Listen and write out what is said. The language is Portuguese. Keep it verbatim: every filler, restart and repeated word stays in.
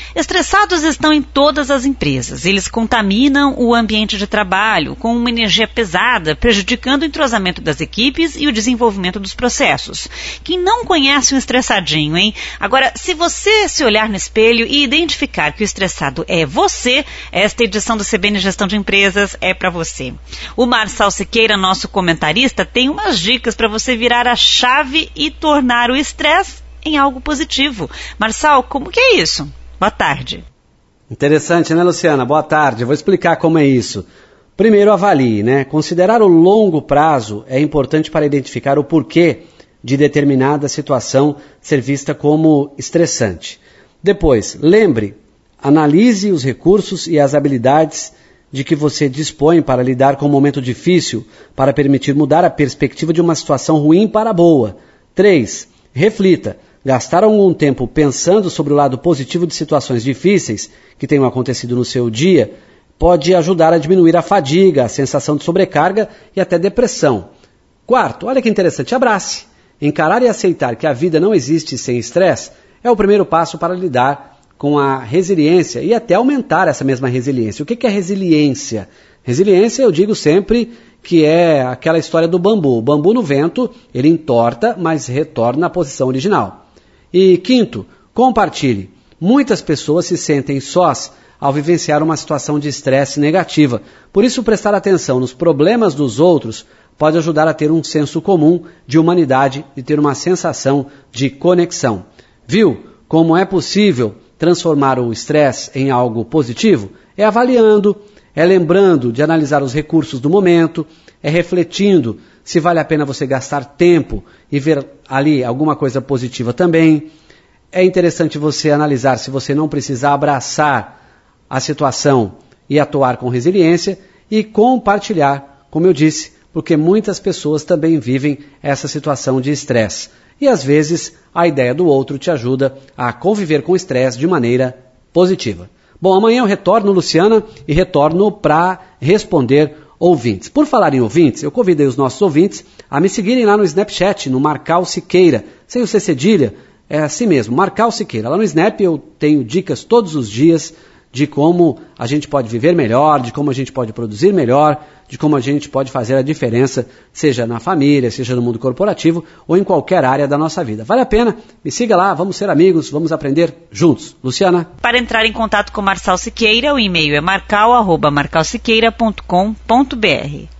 Estressados estão em todas as empresas. Eles contaminam o ambiente de trabalho com uma energia pesada, prejudicando o entrosamento das equipes e o desenvolvimento dos processos. Quem não conhece um estressadinho, hein? Agora, se você se olhar no espelho e identificar que o estressado é você, esta edição do C B N Gestão de Empresas é para você. O Marçal Siqueira, nosso comentarista, tem umas dicas para você virar a chave e tornar o estresse em algo positivo. Marçal, como que é isso? Boa tarde. Interessante, né, Luciana? Boa tarde. Eu vou explicar como é isso. Primeiro, avalie, né? Considerar o longo prazo é importante para identificar o porquê de determinada situação ser vista como estressante. Depois, lembre, analise os recursos e as habilidades de que você dispõe para lidar com um momento difícil, para permitir mudar a perspectiva de uma situação ruim para boa. Três, reflita. Gastar algum tempo pensando sobre o lado positivo de situações difíceis que tenham acontecido no seu dia pode ajudar a diminuir a fadiga, a sensação de sobrecarga e até depressão. Quarto, olha que interessante, abrace. Encarar e aceitar que a vida não existe sem estresse é o primeiro passo para lidar com a resiliência e até aumentar essa mesma resiliência. O que é resiliência? Resiliência, eu digo sempre que é aquela história do bambu. O bambu no vento, ele entorta, mas retorna à posição original. E quinto, compartilhe. Muitas pessoas se sentem sós ao vivenciar uma situação de estresse negativa. Por isso, prestar atenção nos problemas dos outros pode ajudar a ter um senso comum de humanidade e ter uma sensação de conexão. Viu como é possível transformar o estresse em algo positivo? É avaliando, é lembrando de analisar os recursos do momento, é refletindo se vale a pena você gastar tempo e ver ali alguma coisa positiva também. É interessante você analisar se você não precisa abraçar a situação e atuar com resiliência e compartilhar, como eu disse, porque muitas pessoas também vivem essa situação de estresse. E às vezes a ideia do outro te ajuda a conviver com o estresse de maneira positiva. Bom, amanhã eu retorno, Luciana, e retorno para responder ouvintes. Por falar em ouvintes, eu convidei os nossos ouvintes a me seguirem lá no Snapchat, no Marçal Siqueira, sem o C cedilha, é assim mesmo, Marçal Siqueira. Lá no Snap eu tenho dicas todos os dias de como a gente pode viver melhor, de como a gente pode produzir melhor, de como a gente pode fazer a diferença, seja na família, seja no mundo corporativo ou em qualquer área da nossa vida. Vale a pena? Me siga lá, vamos ser amigos, vamos aprender juntos. Luciana? Para entrar em contato com Marçal Siqueira, o e-mail é marçal arroba marçal siqueira ponto com ponto br.